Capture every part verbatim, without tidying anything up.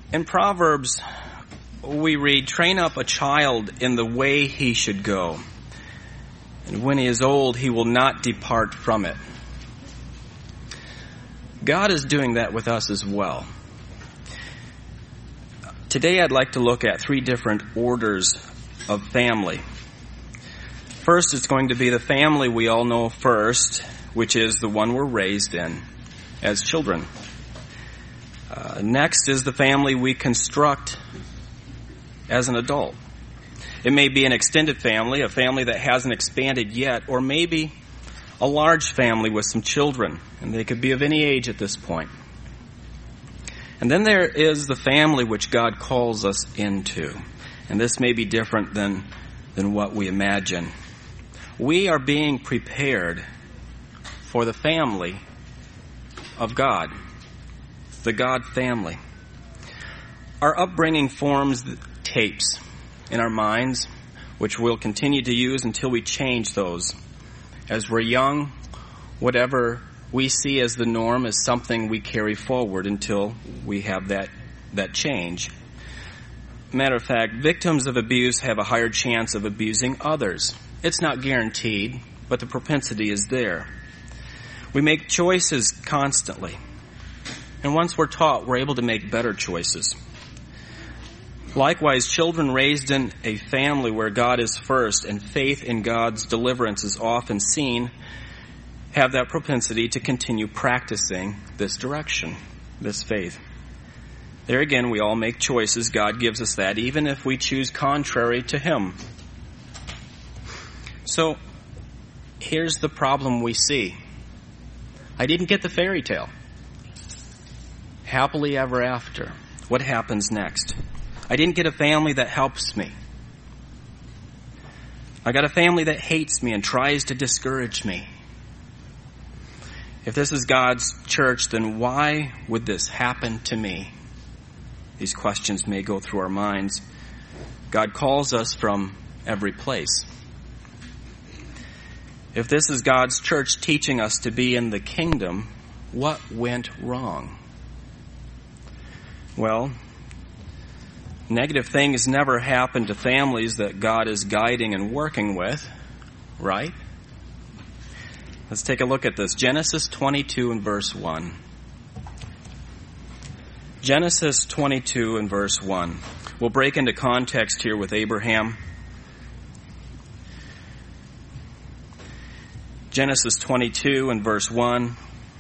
In Proverbs, we read, "Train up a child in the way he should go, and when he is old, he will not depart from it." God is doing that with us as well. Today I'd like to look at three different orders of family. First, it's going to be the family we all know first, which is the one we're raised in as children. Uh, next is the family we construct as an adult. It may be an extended family, a family that hasn't expanded yet, or maybe a large family with some children, and they could be of any age at this point. And then there is the family which God calls us into, and this may be different than, than what we imagine. We are being prepared for the family of God, the God family. Our upbringing forms tapes in our minds, which we'll continue to use until we change those. As we're young, whatever we see as the norm is something we carry forward until we have that, that change. Matter of fact, victims of abuse have a higher chance of abusing others. It's not guaranteed, but the propensity is there. We make choices constantly. And once we're taught, we're able to make better choices. Likewise, children raised in a family where God is first and faith in God's deliverance is often seen have that propensity to continue practicing this direction, this faith. There again, we all make choices. God gives us that, even if we choose contrary to Him. So, here's the problem we see. I didn't get the fairy tale. Happily ever after. What happens next? I didn't get a family that helps me. I got a family that hates me and tries to discourage me. If this is God's church, then why would this happen to me? These questions may go through our minds. God calls us from every place. If this is God's church teaching us to be in the kingdom, what went wrong? Well, negative things never happen to families that God is guiding and working with, right? Let's take a look at this. Genesis twenty-two and verse one. Genesis twenty-two and verse one. We'll break into context here with Abraham. Genesis twenty-two and verse one.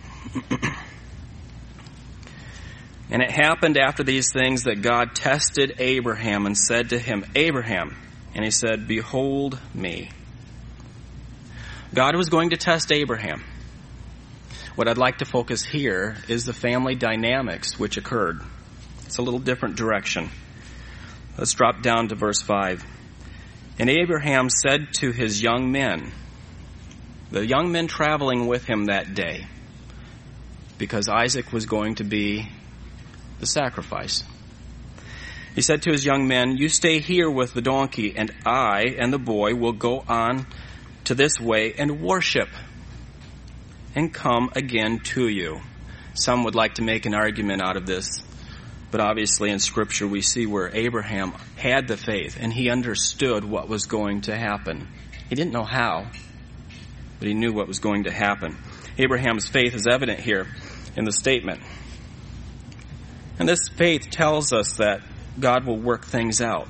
"And it happened after these things that God tested Abraham and said to him, 'Abraham.' And he said, 'Behold me.'" God was going to test Abraham. What I'd like to focus here is the family dynamics which occurred. It's a little different direction. Let's drop down to verse five. "And Abraham said to his young men," the young men traveling with him that day, because Isaac was going to be the sacrifice. He said to his young men, "You stay here with the donkey, and I and the boy will go on to this way and worship and come again to you." Some would like to make an argument out of this, but obviously in Scripture we see where Abraham had the faith and he understood what was going to happen. He didn't know how, but he knew what was going to happen. Abraham's faith is evident here in the statement. And this faith tells us that God will work things out.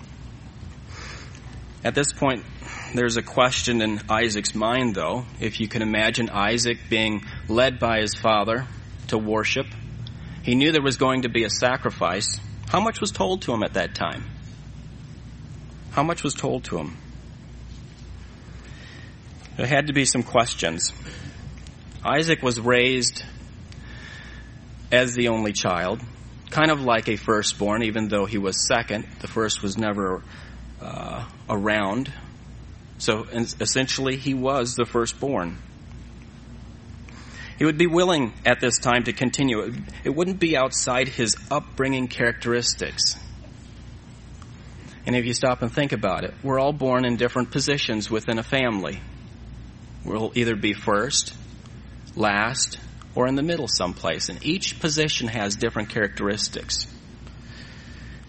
At this point, there's a question in Isaac's mind, though. If you can imagine Isaac being led by his father to worship, he knew there was going to be a sacrifice. How much was told to him at that time? How much was told to him? There had to be some questions. Isaac was raised as the only child, kind of like a firstborn, even though he was second. The first was never uh, around. So essentially, he was the firstborn. He would be willing at this time to continue. It wouldn't be outside his upbringing characteristics. And if you stop and think about it, we're all born in different positions within a family. We'll either be first, last, or in the middle someplace. And each position has different characteristics.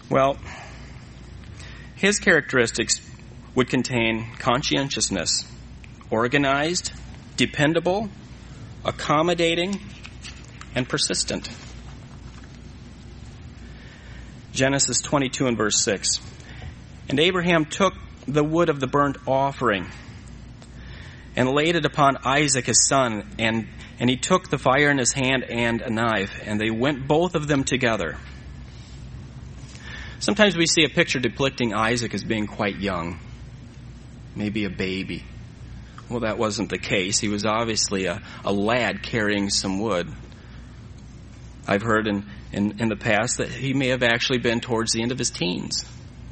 Well, his characteristics would contain conscientiousness, organized, dependable, accommodating, and persistent. Genesis twenty-two and verse six. And Abraham took the wood of the burnt offering and laid it upon Isaac his son, and, and he took the fire in his hand and a knife, and they went both of them together. Sometimes we see a picture depicting Isaac as being quite young, maybe a baby. Well, that wasn't the case. He was obviously a, a lad carrying some wood. I've heard in, in, in the past that he may have actually been towards the end of his teens.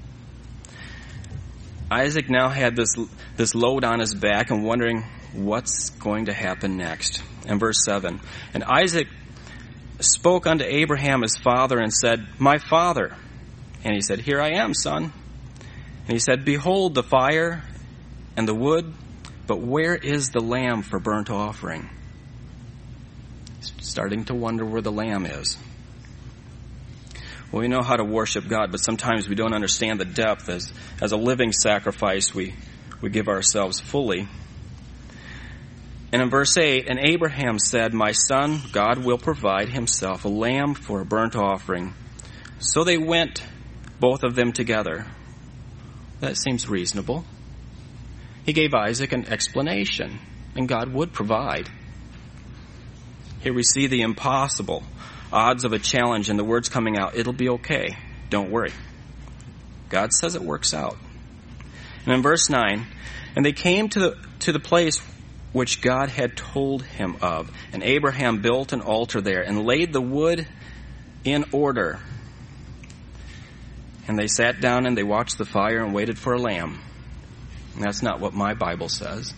Isaac now had this, this load on his back and wondering what's going to happen next. And verse seven, and Isaac spoke unto Abraham his father and said, My father. And he said, Here I am, son. And he said, Behold the fire and the wood, but where is the lamb for burnt offering? He's starting to wonder where the lamb is. Well, we know how to worship God, but sometimes we don't understand the depth. As, as a living sacrifice, we, we give ourselves fully. And in verse eight, and Abraham said, My son, God will provide himself a lamb for a burnt offering. So they went, both of them together. That seems reasonable. He gave Isaac an explanation, and God would provide. Here we see the impossible, odds of a challenge, and the words coming out, it'll be okay, don't worry. God says it works out. And in verse nine, and they came to the, to the place which God had told him of, and Abraham built an altar there and laid the wood in order. And they sat down and they watched the fire and waited for a lamb. And that's not what my Bible says.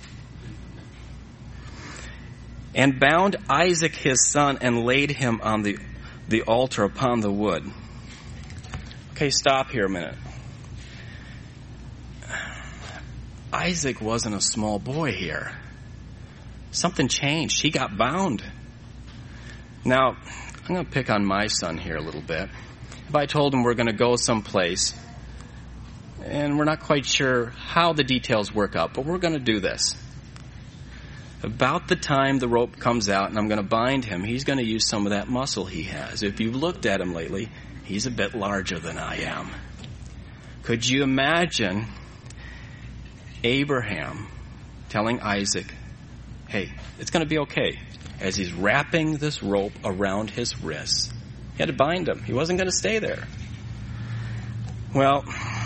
And bound Isaac his son and laid him on the, the altar upon the wood. Okay, stop here a minute. Isaac wasn't a small boy here. Something changed. He got bound. Now, I'm going to pick on my son here a little bit. If I told him we're going to go someplace, and we're not quite sure how the details work out, but we're going to do this. About the time the rope comes out and I'm going to bind him, he's going to use some of that muscle he has. If you've looked at him lately, he's a bit larger than I am. Could you imagine Abraham telling Isaac, hey, it's going to be okay, as he's wrapping this rope around his wrists? He had to bind him. He wasn't going to stay there. Well,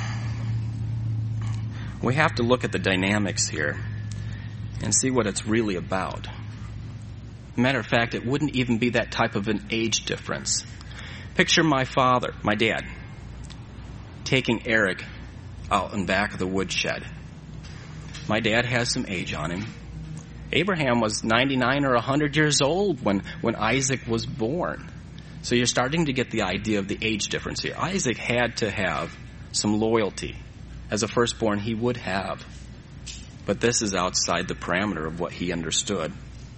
we have to look at the dynamics here and see what it's really about. Matter of fact, it wouldn't even be that type of an age difference. Picture my father, my dad, taking Eric out in back of the woodshed. My dad has some age on him. Abraham was ninety-nine or one hundred years old when, when Isaac was born. So you're starting to get the idea of the age difference here. Isaac had to have some loyalty. As a firstborn, he would have. But this is outside the parameter of what he understood.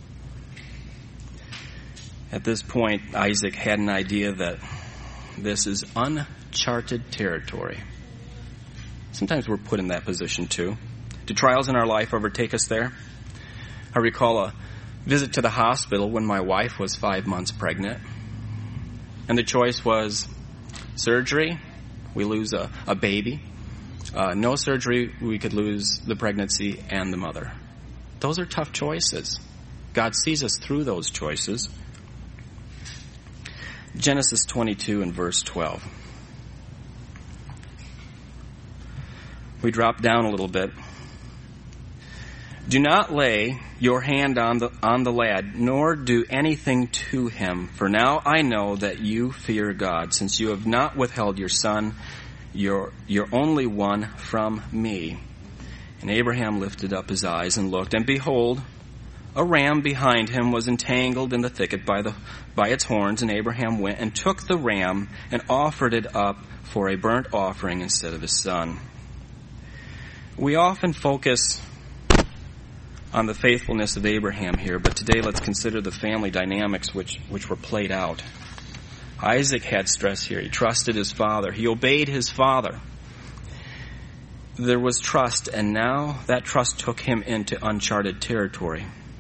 At this point, Isaac had an idea that this is uncharted territory. Sometimes we're put in that position too. Do trials in our life overtake us there? I recall a visit to the hospital when my wife was five months pregnant. And the choice was surgery, we lose a, a baby. Uh, no surgery, we could lose the pregnancy and the mother. Those are tough choices. God sees us through those choices. Genesis twenty-two and verse twelve. We drop down a little bit. Do not lay your hand on the on the lad, nor do anything to him, for now I know that you fear God, since you have not withheld your son, your your only one, from me. And Abraham lifted up his eyes and looked, and behold, a ram behind him was entangled in the thicket by the by its horns, and Abraham went and took the ram and offered it up for a burnt offering instead of his son. We often focus on the faithfulness of Abraham here, but today let's consider the family dynamics which, which were played out. Isaac had stress here. He trusted his father. He obeyed his father. There was trust, and now that trust took him into uncharted territory.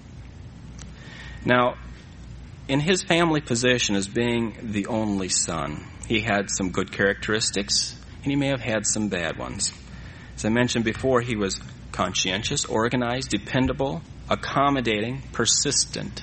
Now, in his family position as being the only son, he had some good characteristics, and he may have had some bad ones. As I mentioned before, he was conscientious, organized, dependable, accommodating, persistent.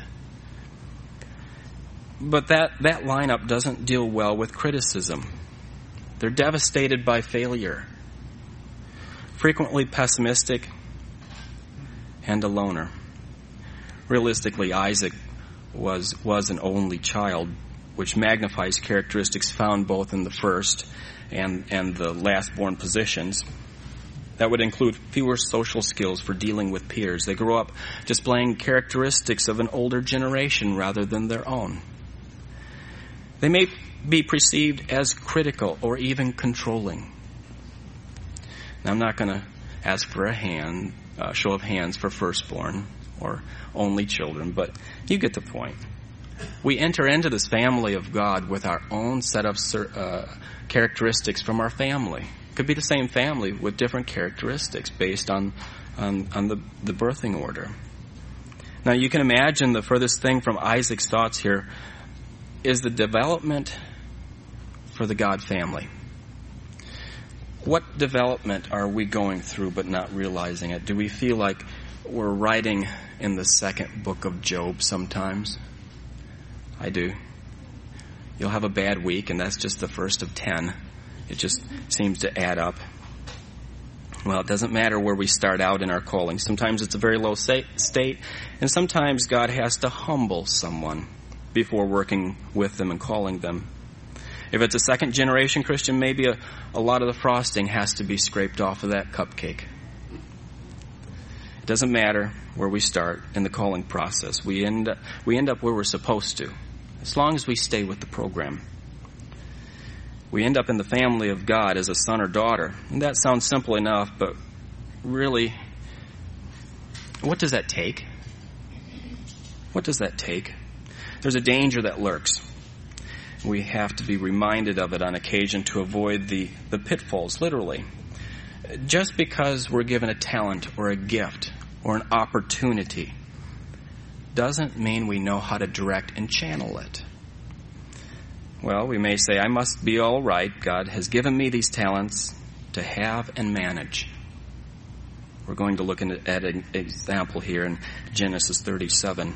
But that, that lineup doesn't deal well with criticism. They're devastated by failure, frequently pessimistic, and a loner. Realistically, Isaac was, was an only child, which magnifies characteristics found both in the first and, and the last-born positions. That would include fewer social skills for dealing with peers. They grow up displaying characteristics of an older generation rather than their own. They may be perceived as critical or even controlling. Now, I'm not going to ask for a hand, uh, show of hands for firstborn or only children, but you get the point. We enter into this family of God with our own set of uh, characteristics from our family. It could be the same family with different characteristics based on, on, on the, the birthing order. Now, you can imagine the furthest thing from Isaac's thoughts here is the development for the God family. What development are we going through but not realizing it? Do we feel like we're writing in the second book of Job sometimes? I do. You'll have a bad week, and that's just the first of ten. It just seems to add up. Well, it doesn't matter where we start out in our calling. Sometimes it's a very low state, and sometimes God has to humble someone before working with them and calling them. If it's a second generation Christian, maybe a, a lot of the frosting has to be scraped off of that cupcake. It doesn't matter where we start in the calling process. We end up, we end up where we're supposed to, as long as we stay with the program. We end up in the family of God as a son or daughter. And that sounds simple enough, but really, what does that take? What does that take? There's a danger that lurks. We have to be reminded of it on occasion to avoid the, the pitfalls, literally. Just because we're given a talent or a gift or an opportunity doesn't mean we know how to direct and channel it. Well, we may say, I must be all right. God has given me these talents to have and manage. We're going to look at an example here in Genesis thirty-seven.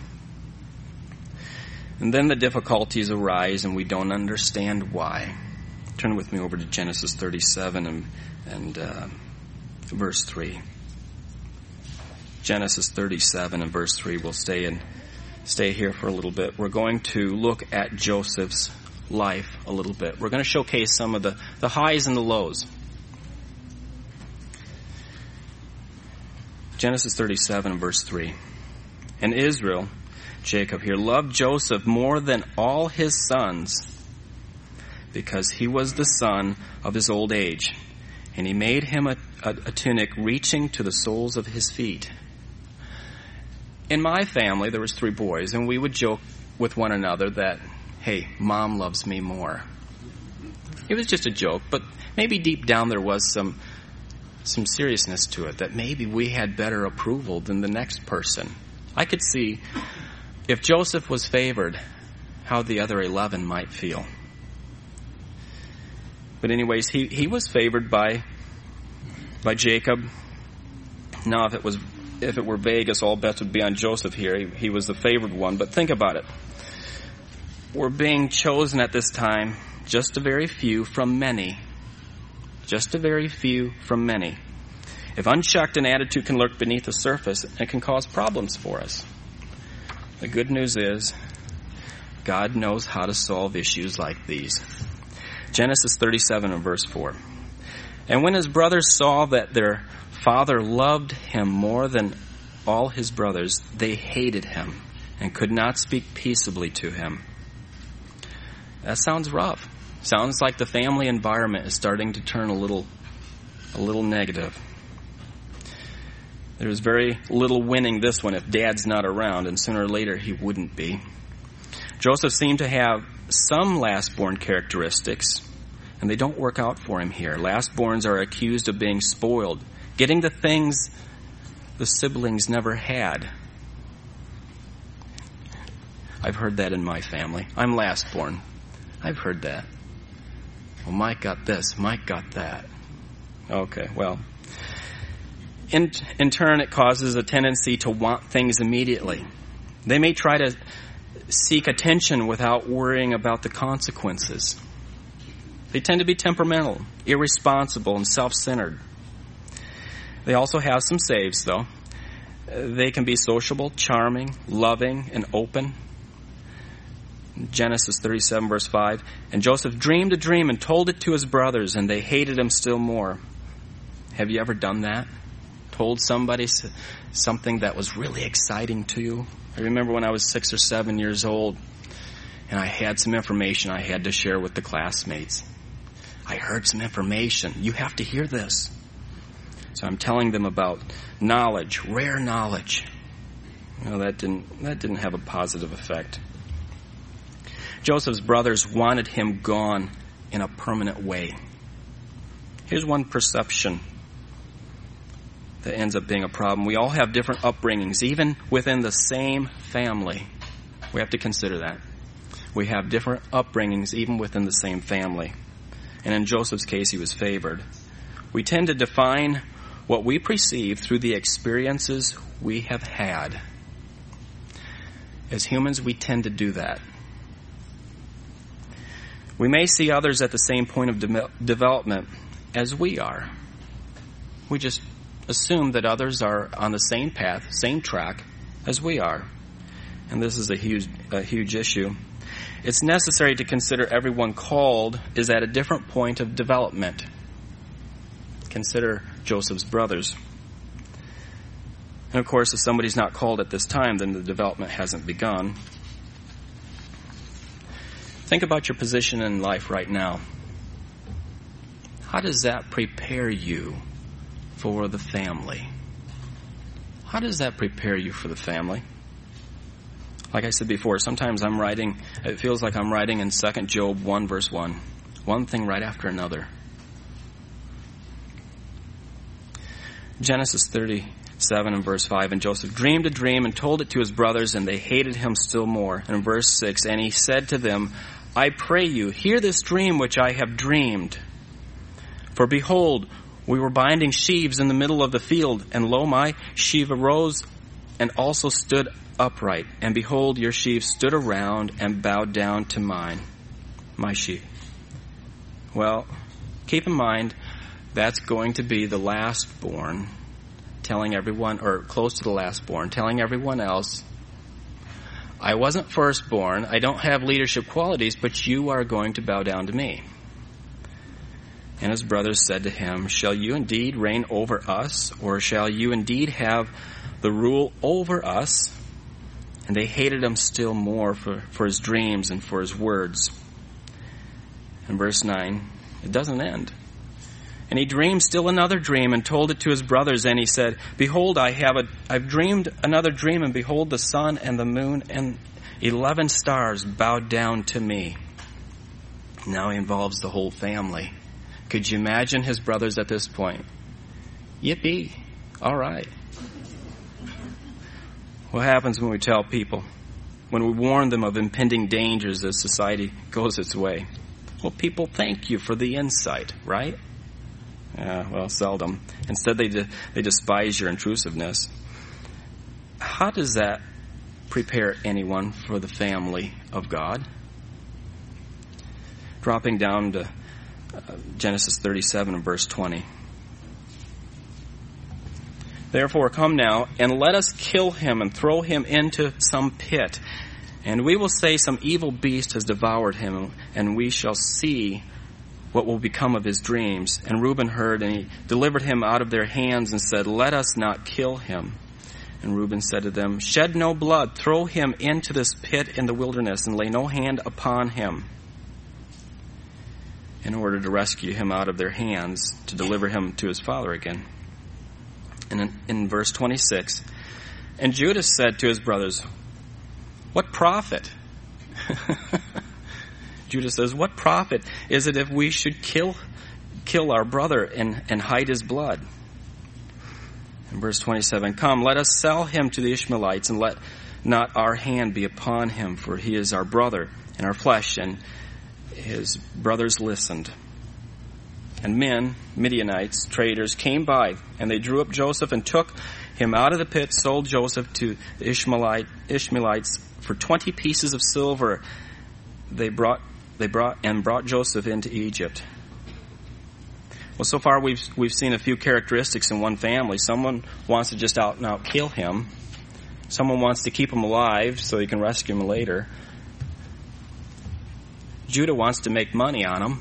And then the difficulties arise and we don't understand why. Turn with me over to Genesis thirty-seven and, and uh, verse three. Genesis thirty-seven and verse three. We'll stay in, stay here for a little bit. We're going to look at Joseph's life a little bit. We're going to showcase some of the, the highs and the lows. Genesis thirty-seven, verse three. And Israel, Jacob here, loved Joseph more than all his sons, because he was the son of his old age. And he made him a, a, a tunic reaching to the soles of his feet. In my family, there was three boys, and we would joke with one another that, hey, mom loves me more. It was just a joke, but maybe deep down there was some some seriousness to it, that maybe we had better approval than the next person. I could see if Joseph was favored, how the other eleven might feel. But anyways, he, he was favored by by Jacob. Now, if it was if it were Vegas, all bets would be on Joseph here. He, he was the favored one. But think about it. We're being chosen at this time, just a very few from many. Just a very few from many. If unchecked, an attitude can lurk beneath the surface and can cause problems for us. The good news is, God knows how to solve issues like these. Genesis thirty-seven and verse four. And when his brothers saw that their father loved him more than all his brothers, they hated him and could not speak peaceably to him. That sounds rough. Sounds like the family environment is starting to turn a little, a little negative. There's very little winning this one if Dad's not around, and sooner or later he wouldn't be. Joseph seemed to have some last-born characteristics, and they don't work out for him here. Last-borns are accused of being spoiled, getting the things the siblings never had. I've heard that in my family. I'm last-born. I've heard that. Well, Mike got this, Mike got that. Okay, well, in, in turn, it causes a tendency to want things immediately. They may try to seek attention without worrying about the consequences. They tend to be temperamental, irresponsible, and self-centered. They also have some saves, though. They can be sociable, charming, loving, and open. Genesis thirty-seven, verse five, and Joseph dreamed a dream and told it to his brothers, and they hated him still more. Have you ever done that? Told somebody something that was really exciting to you? I remember when I was six or seven years old, and I had some information I had to share with the classmates. I heard some information. You have to hear this. So I'm telling them about knowledge, rare knowledge. Well, that didn't, that didn't have a positive effect. Joseph's brothers wanted him gone in a permanent way. Here's one perception that ends up being a problem. We all have different upbringings, even within the same family. We have to consider that. We have different upbringings, even within the same family. And in Joseph's case, he was favored. We tend to define what we perceive through the experiences we have had. As humans, we tend to do that. We may see others at the same point of de- development as we are. We just assume that others are on the same path, same track as we are. And this is a huge, a huge issue. It's necessary to consider everyone called is at a different point of development. Consider Joseph's brothers. And of course, if somebody's not called at this time, then the development hasn't begun. Think about your position in life right now. How does that prepare you for the family? How does that prepare you for the family? Like I said before, sometimes I'm writing, it feels like I'm writing in Second Job one verse one. One thing right after another. Genesis thirty-seven and verse five, and Joseph dreamed a dream and told it to his brothers, and they hated him still more. And in verse six, and he said to them, I pray you, hear this dream which I have dreamed. For behold, we were binding sheaves in the middle of the field, and lo, my sheaf arose and also stood upright. And behold, your sheaf stood around and bowed down to mine, my sheaf. Well, keep in mind, that's going to be the last-born telling everyone, or close to the last-born, telling everyone else, I wasn't firstborn, I don't have leadership qualities, but you are going to bow down to me. And his brothers said to him, shall you indeed reign over us, or shall you indeed have the rule over us? And they hated him still more for, for his dreams and for his words. In verse nine, it doesn't end. And he dreamed still another dream and told it to his brothers. And he said, behold, I have a, I've dreamed another dream, and behold, the sun and the moon and eleven stars bowed down to me. Now he involves the whole family. Could you imagine his brothers at this point? Yippee. All right. What happens when we tell people, when we warn them of impending dangers as society goes its way? Well, people thank you for the insight, right? Yeah, well, seldom. Instead, they de- they despise your intrusiveness. How does that prepare anyone for the family of God? Dropping down to uh, Genesis thirty-seven and verse twenty. Therefore, come now, and let us kill him and throw him into some pit. And we will say some evil beast has devoured him, and we shall see what will become of his dreams. And Reuben heard, and he delivered him out of their hands and said, let us not kill him. And Reuben said to them, shed no blood, throw him into this pit in the wilderness, and lay no hand upon him, in order to rescue him out of their hands, to deliver him to his father again. And in, in verse twenty-six, and Judah said to his brothers, what profit? Judah says, what profit is it if we should kill kill our brother and, and hide his blood? In verse twenty-seven, come, let us sell him to the Ishmaelites, and let not our hand be upon him, for he is our brother and our flesh. And his brothers listened. And men, Midianites, traders, came by, and they drew up Joseph and took him out of the pit, sold Joseph to the Ishmaelite, Ishmaelites for twenty pieces of silver. They brought, they brought, and brought Joseph into Egypt. Well, so far we've we've seen a few characteristics in one family. Someone wants to just out and out kill him. Someone wants to keep him alive so he can rescue him later. Judah wants to make money on him.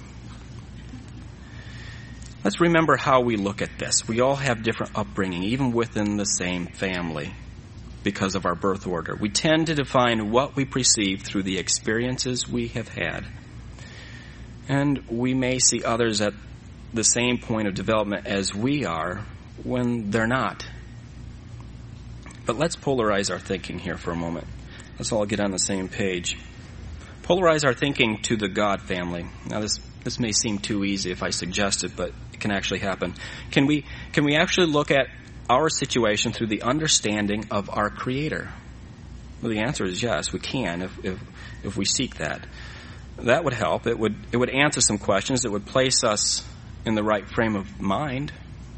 Let's remember how we look at this. We all have different upbringing, even within the same family, because of our birth order. We tend to define what we perceive through the experiences we have had. And we may see others at the same point of development as we are when they're not. But let's polarize our thinking here for a moment. Let's all get on the same page. Polarize our thinking to the God family. Now this this may seem too easy if I suggest it, but it can actually happen. Can we can we actually look at our situation through the understanding of our Creator? Well, the answer is yes, we can if if, if we seek that. That would help. It would it would answer some questions. It would place us in the right frame of mind.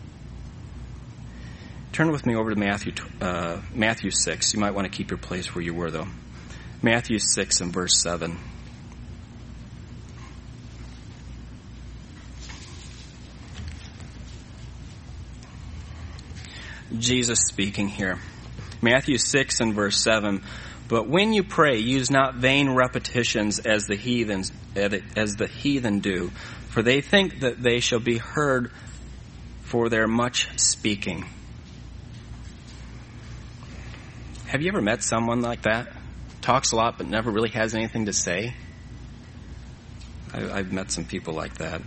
Turn with me over to Matthew uh, Matthew six. You might want to keep your place where you were, though. Matthew six and verse seven. Jesus speaking here. Matthew six and verse seven. But when you pray, use not vain repetitions as the heathens as the heathen do, for they think that they shall be heard for their much speaking. Have you ever met someone like that? Talks a lot but never really has anything to say? I, I've met some people like that.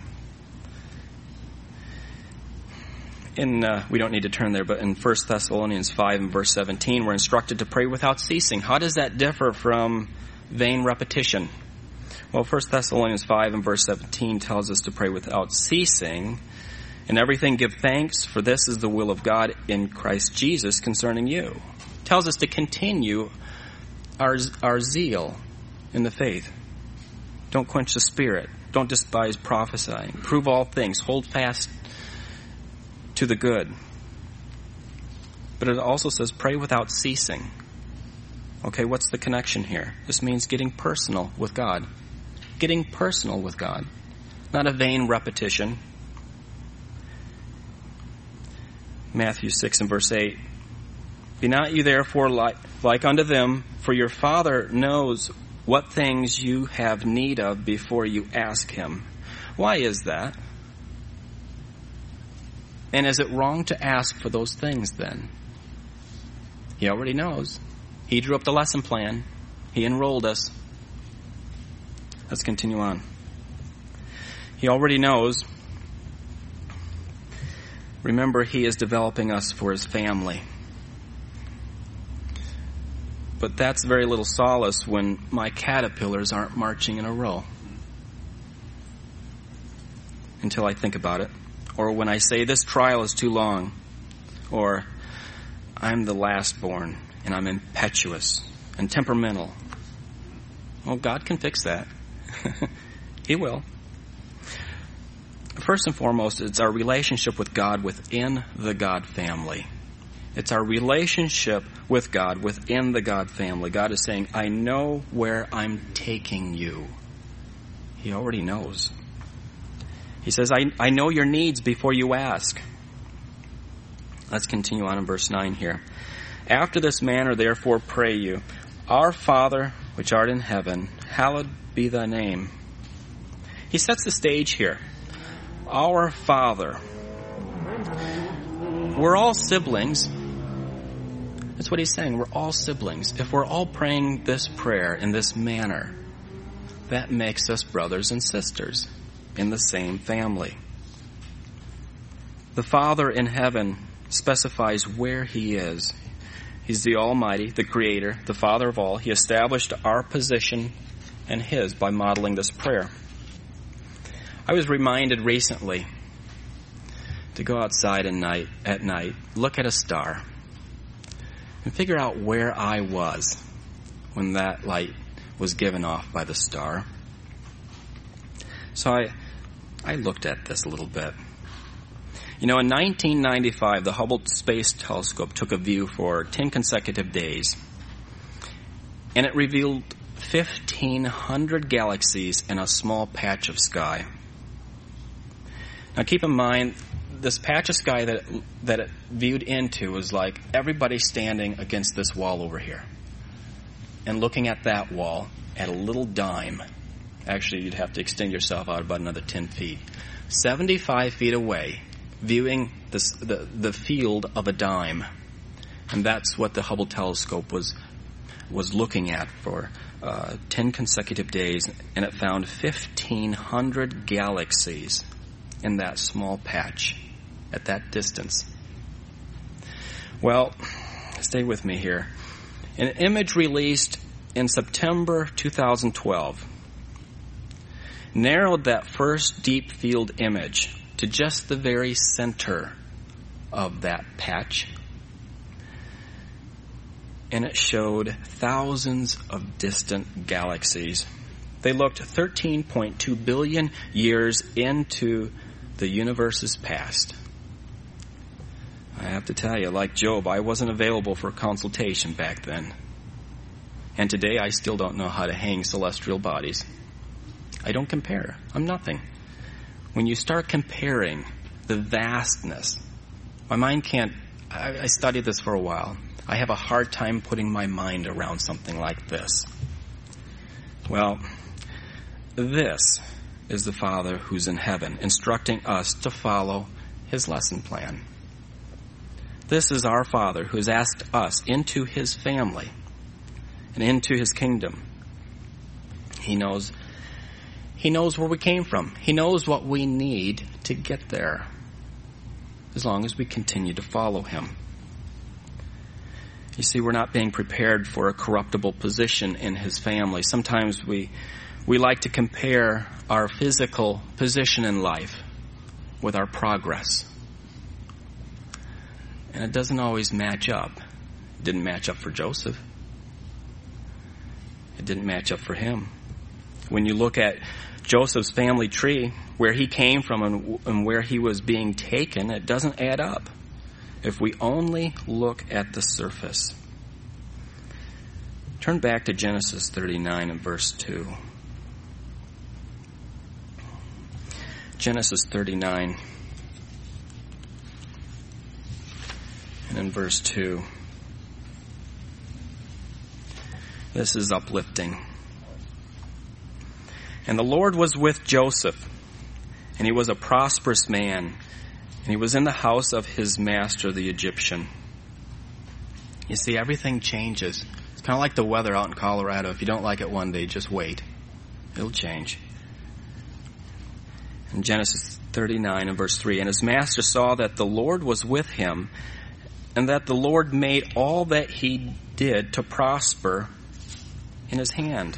In uh, we don't need to turn there, but in First Thessalonians five and verse seventeen, we're instructed to pray without ceasing. How does that differ from vain repetition? Well, First Thessalonians five and verse seventeen tells us to pray without ceasing. In everything give thanks, for this is the will of God in Christ Jesus concerning you. It tells us to continue our our zeal in the faith. Don't quench the spirit. Don't despise prophesying. Prove all things. Hold fast to the good. But it also says pray without ceasing. Okay, what's the connection here? This means getting personal with God. Getting personal with God. Not a vain repetition. Matthew six and verse eight. Be not you therefore like, like unto them, for your Father knows what things you have need of before you ask Him. Why is that? And is it wrong to ask for those things then? He already knows. He drew up the lesson plan. He enrolled us. Let's continue on. He already knows. Remember, He is developing us for His family. But that's very little solace when my caterpillars aren't marching in a row. Until I think about it. Or when I say this trial is too long. Or I'm the last born and I'm impetuous and temperamental. Well, God can fix that. He will. First and foremost, it's our relationship with God within the God family. It's our relationship with God within the God family. God is saying, I know where I'm taking you. He already knows. He says, I, I know your needs before you ask. Let's continue on in verse nine here. After this manner, therefore, pray you, Our Father, which art in heaven, hallowed be thy name. He sets the stage here. Our Father. We're all siblings. That's what he's saying. We're all siblings. If we're all praying this prayer in this manner, that makes us brothers and sisters in the same family. The Father in heaven specifies where He is. He's the Almighty, the Creator, the Father of all. He established our position and his by modeling this prayer. I was reminded recently to go outside at night, at night, look at a star, and figure out where I was when that light was given off by the star. So I, I looked at this a little bit. You know, in nineteen ninety-five, the Hubble Space Telescope took a view for ten consecutive days, and it revealed fifteen hundred galaxies in a small patch of sky. Now keep in mind, this patch of sky that it, that it viewed into was like everybody standing against this wall over here and looking at that wall at a little dime. Actually, you'd have to extend yourself out about another ten feet. seventy-five feet away, viewing this, the, the field of a dime. And that's what the Hubble telescope was was looking at for uh, ten consecutive days, and it found fifteen hundred galaxies in that small patch at that distance. Well, stay with me here. An image released in September two thousand twelve narrowed that first deep field image to just the very center of that patch. And it showed thousands of distant galaxies. They looked thirteen point two billion years into the universe's past. I have to tell you, like Job, I wasn't available for consultation back then. And today I still don't know how to hang celestial bodies. I don't compare. I'm nothing. When you start comparing the vastness, my mind can't, I, I studied this for a while. I have a hard time putting my mind around something like this. Well, this is the Father who's in heaven, instructing us to follow his lesson plan. This is our Father who has asked us into his family and into his kingdom. He knows, he knows where we came from. He knows what we need to get there, as long as we continue to follow him. You see, we're not being prepared for a corruptible position in his family. Sometimes we we like to compare our physical position in life with our progress. And it doesn't always match up. It didn't match up for Joseph. It didn't match up for him. When you look at Joseph's family tree, where he came from and, and where he was being taken, it doesn't add up if we only look at the surface. Turn back to Genesis thirty-nine and verse two. Genesis thirty-nine and in verse two. This is uplifting. And the Lord was with Joseph, and he was a prosperous man, and he was in the house of his master, the Egyptian. You see, everything changes. It's kind of like the weather out in Colorado. If you don't like it one day, just wait. It'll change. In Genesis thirty-nine and verse three, and his master saw that the Lord was with him, and that the Lord made all that he did to prosper in his hand.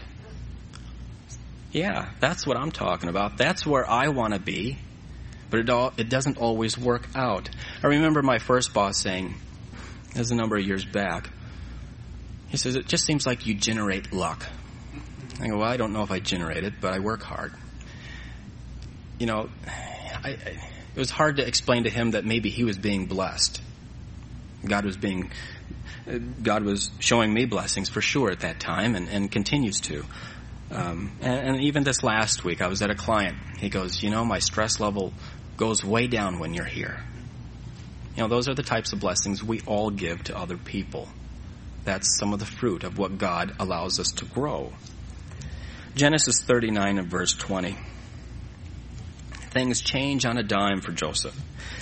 Yeah, that's what I'm talking about. That's where I want to be. But it all, it doesn't always work out. I remember my first boss saying, this is a number of years back, he says, it just seems like you generate luck. I go, well, I don't know if I generate it, but I work hard. You know, I, I, it was hard to explain to him that maybe he was being blessed. God was being, God was showing me blessings for sure at that time, and, and continues to. Um, and, and even this last week, I was at a client. He goes, you know, my stress level goes way down when you're here. You know, those are the types of blessings we all give to other people. That's some of the fruit of what God allows us to grow. Genesis thirty-nine and verse twenty. Things change on a dime for Joseph.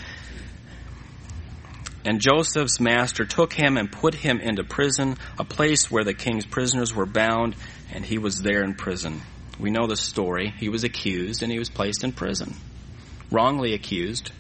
And Joseph's master took him and put him into prison, a place where the king's prisoners were bound, and he was there in prison. We know the story. He was accused, and he was placed in prison. Wrongly accused.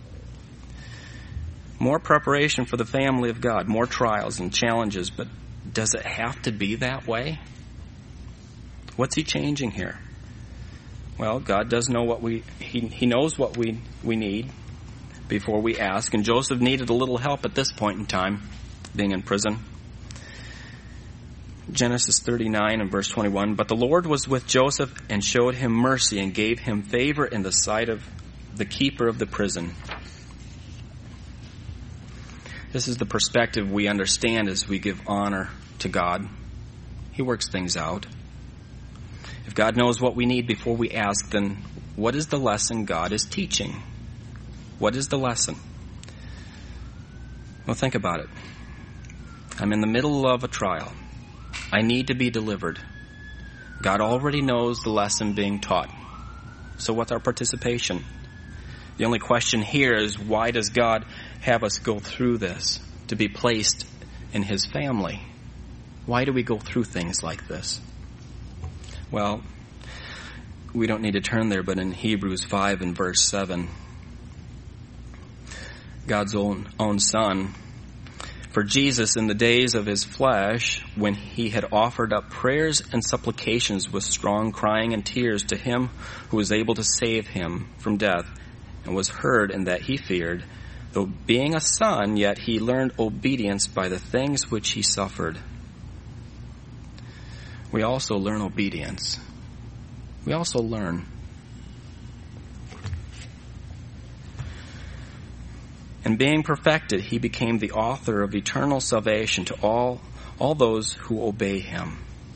More preparation for the family of God, more trials and challenges, but does it have to be that way? What's he changing here? Well, God does know what we, he, he knows what we, we need before we ask. And Joseph needed a little help at this point in time, being in prison. Genesis thirty-nine and verse twenty-one, but the Lord was with Joseph and showed him mercy and gave him favor in the sight of the keeper of the prison. This is the perspective we understand as we give honor to God. He works things out. If God knows what we need before we ask, then what is the lesson God is teaching? What is the lesson? Well, think about it. I'm in the middle of a trial. I need to be delivered. God already knows the lesson being taught. So what's our participation? The only question here is, why does God have us go through this to be placed in His family? Why do we go through things like this? Well, we don't need to turn there, but in Hebrews five and verse seven, God's own, own Son, for Jesus in the days of His flesh, when He had offered up prayers and supplications with strong crying and tears to Him who was able to save Him from death, and was heard in that He feared, though being a Son, yet He learned obedience by the things which He suffered. We also learn obedience. We also learn. And being perfected, He became the author of eternal salvation to all, all those who obey Him.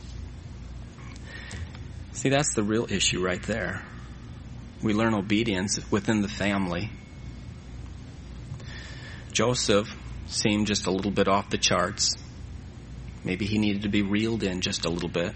See, that's the real issue right there. We learn obedience within the family. Joseph seemed just a little bit off the charts. Maybe he needed to be reeled in just a little bit.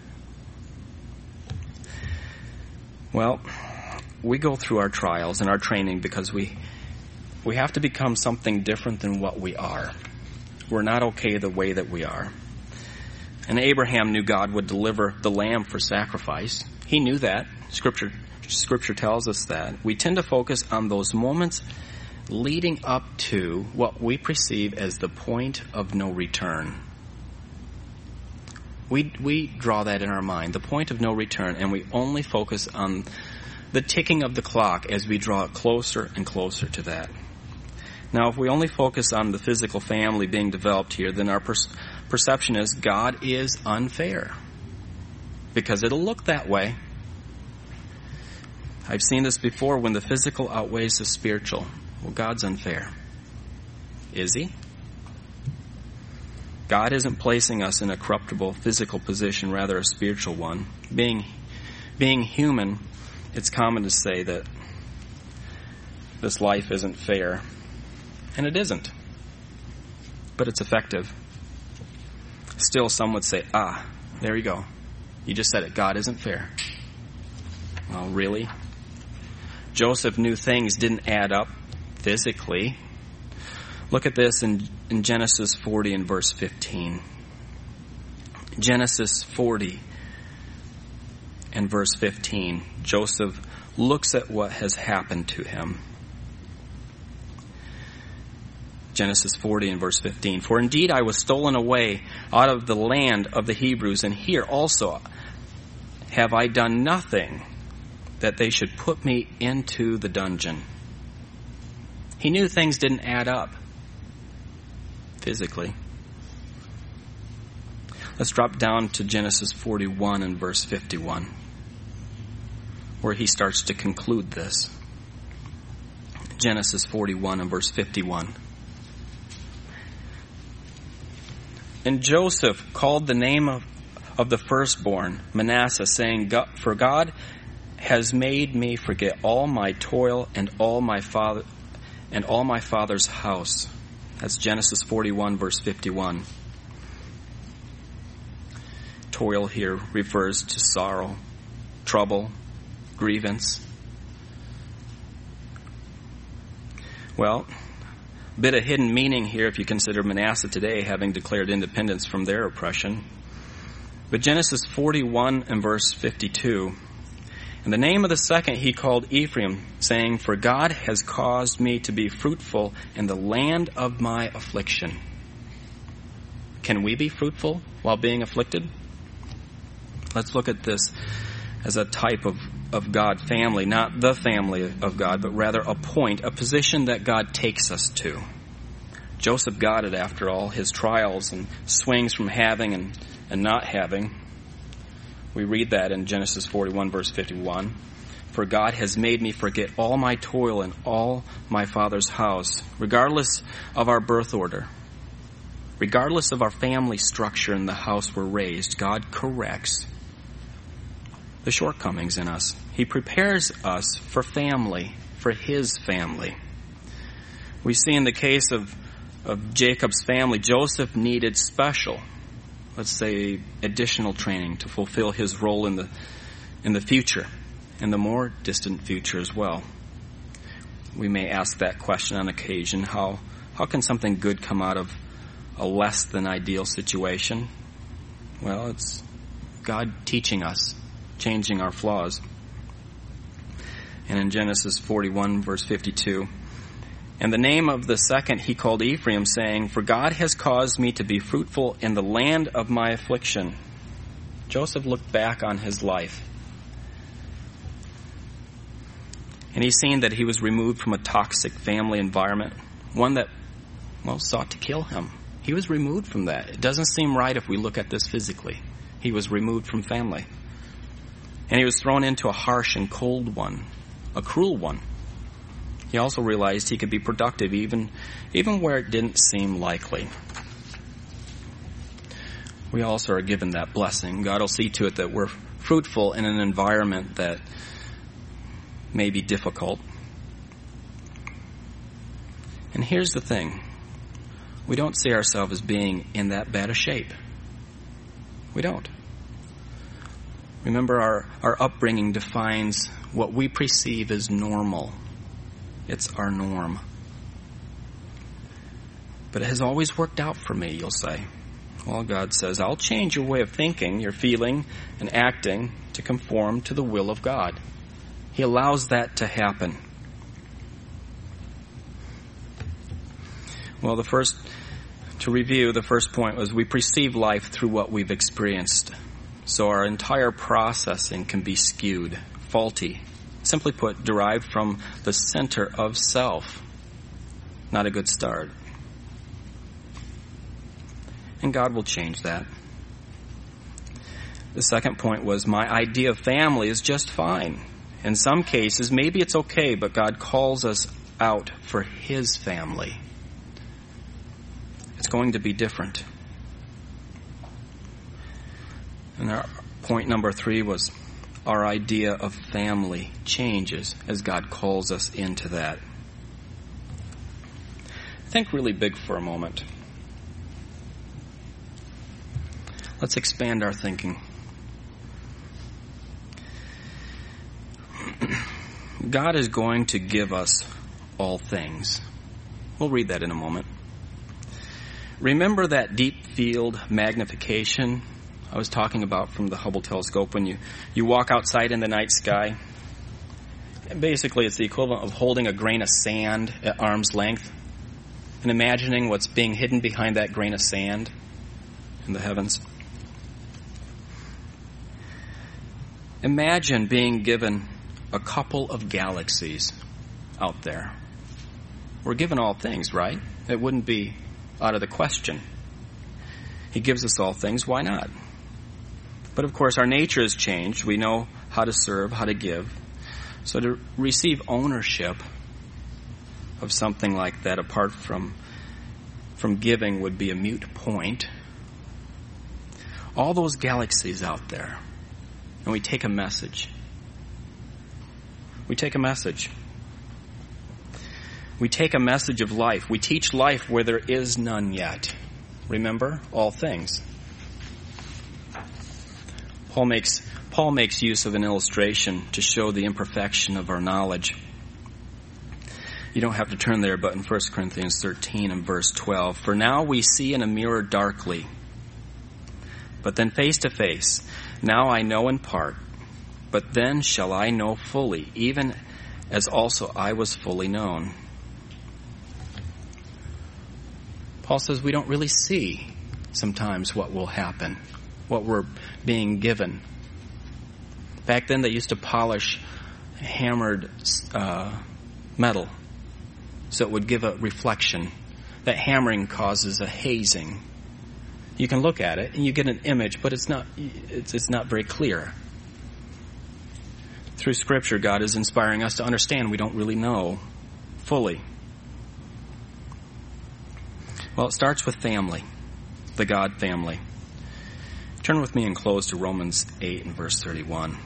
Well, we go through our trials and our training because we we have to become something different than what we are. We're not okay the way that we are. And Abraham knew God would deliver the lamb for sacrifice. He knew that. Scripture Scripture tells us that. We tend to focus on those moments leading up to what we perceive as the point of no return. We we draw that in our mind, the point of no return, and we only focus on the ticking of the clock as we draw it closer and closer to that. Now, if we only focus on the physical family being developed here, then our per- perception is God is unfair, because it'll look that way. I've seen this before when the physical outweighs the spiritual. Well, God's unfair. Is He? God isn't placing us in a corruptible physical position, rather a spiritual one. Being, being human, it's common to say that this life isn't fair. And it isn't. But it's effective. Still, some would say, ah, there you go. You just said it. God isn't fair. Well, really? Joseph knew things didn't add up physically. Look at this in, in Genesis forty and verse fifteen. Genesis forty and verse fifteen. Joseph looks at what has happened to him. Genesis forty and verse fifteen. For indeed I was stolen away out of the land of the Hebrews, and here also have I done nothing that they should put me into the dungeon. He knew things didn't add up physically. Let's drop down to Genesis forty-one and verse fifty-one, where he starts to conclude this. Genesis forty-one and verse fifty-one. And Joseph called the name of, of the firstborn Manasseh, saying, For God has made me forget all my toil and all my father and all my father's house. That's Genesis forty-one, verse fifty-one. Toil here refers to sorrow, trouble, grievance. Well, a bit of hidden meaning here if you consider Manasseh today having declared independence from their oppression. But Genesis forty-one and verse fifty-two, and the name of the second he called Ephraim, saying, For God has caused me to be fruitful in the land of my affliction. Can we be fruitful while being afflicted? Let's look at this as a type of, of God family, not the family of God, but rather a point, a position that God takes us to. Joseph got it after all his trials and swings from having and, and not having. We read that in Genesis forty-one, verse fifty-one. For God has made me forget all my toil and all my father's house, regardless of our birth order, regardless of our family structure and the house we're raised. God corrects the shortcomings in us. He prepares us for family, for his family. We see in the case of, of Jacob's family, Joseph needed special, let's say, additional training to fulfill his role in the in the future, in the more distant future as well. We may ask that question on occasion: how how can something good come out of a less than ideal situation? Well, it's God teaching us, changing our flaws. And in Genesis forty-one, verse fifty-two, and the name of the second he called Ephraim, saying, For God has caused me to be fruitful in the land of my affliction. Joseph looked back on his life, and he's seen that he was removed from a toxic family environment, one that, well, sought to kill him. He was removed from that. It doesn't seem right if we look at this physically. He was removed from family. And he was thrown into a harsh and cold one, a cruel one. He also realized he could be productive even, even where it didn't seem likely. We also are given that blessing. God will see to it that we're fruitful in an environment that may be difficult. And here's the thing. We don't see ourselves as being in that bad a shape. We don't. Remember, our, our upbringing defines what we perceive as normal. It's our norm. But it has always worked out for me, you'll say. Well, God says, I'll change your way of thinking, your feeling, and acting to conform to the will of God. He allows that to happen. Well, the first, to review, the first point was we perceive life through what we've experienced. So our entire processing can be skewed, faulty. Simply put, derived from the center of self. Not a good start. And God will change that. The second point was my idea of family is just fine. In some cases, maybe it's okay, but God calls us out for his family. It's going to be different. And our point number three was our idea of family changes as God calls us into that. Think really big for a moment. Let's expand our thinking. God is going to give us all things. We'll read that in a moment. Remember that deep field magnification I was talking about from the Hubble telescope when you, you walk outside in the night sky? And basically, it's the equivalent of holding a grain of sand at arm's length and imagining what's being hidden behind that grain of sand in the heavens. Imagine being given a couple of galaxies out there. We're given all things, right? It wouldn't be out of the question. He gives us all things. Why not? But of course, our nature has changed. We know how to serve, how to give. So to receive ownership of something like that apart from, from giving would be a moot point. All those galaxies out there. And we take a message. We take a message. We take a message of life. We teach life where there is none yet. Remember, all things. Paul makes, Paul makes use of an illustration to show the imperfection of our knowledge. You don't have to turn there, but in First Corinthians thirteen and verse twelve, for now we see in a mirror darkly, but then face to face. Now I know in part, but then shall I know fully, even as also I was fully known. Paul says we don't really see sometimes what will happen, what we're being given Back then they used to polish hammered uh, metal so it would give a reflection. That hammering causes a hazing. You can look at it and you get an image, but it's not it's, it's not very clear. Through Scripture, God is inspiring us to understand we don't really know fully. Well, it starts with family, the God family. Turn with me and close to Romans eight and verse thirty-one.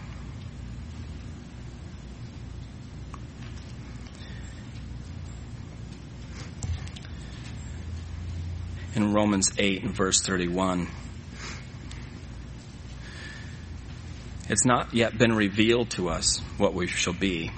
In Romans eight and verse thirty-one, it's not yet been revealed to us what we shall be.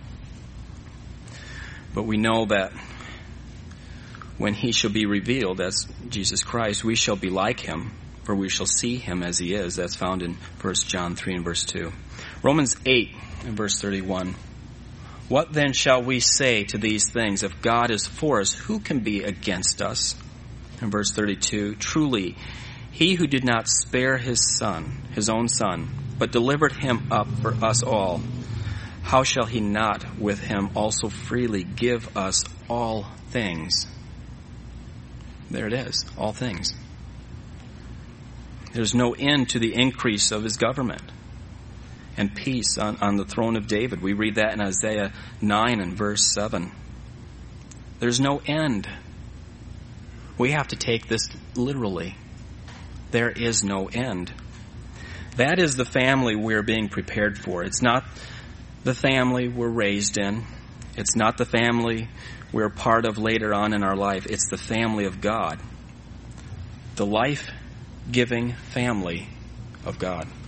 But we know that when he shall be revealed, as Jesus Christ, we shall be like him, for we shall see him as he is. That's found in First John three and verse two. Romans eight and verse thirty-one. What then shall we say to these things? If God is for us, who can be against us? In verse thirty-two, truly, he who did not spare his son, his own son, but delivered him up for us all, how shall he not with him also freely give us all things? There it is, all things. There's no end to the increase of his government and peace on, on the throne of David. We read that in Isaiah nine and verse seven. There's no end. We have to take this literally. There is no end. That is the family we're being prepared for. It's not the family we're raised in. It's not the family we're part of later on in our life. It's the family of God. The life-giving family of God.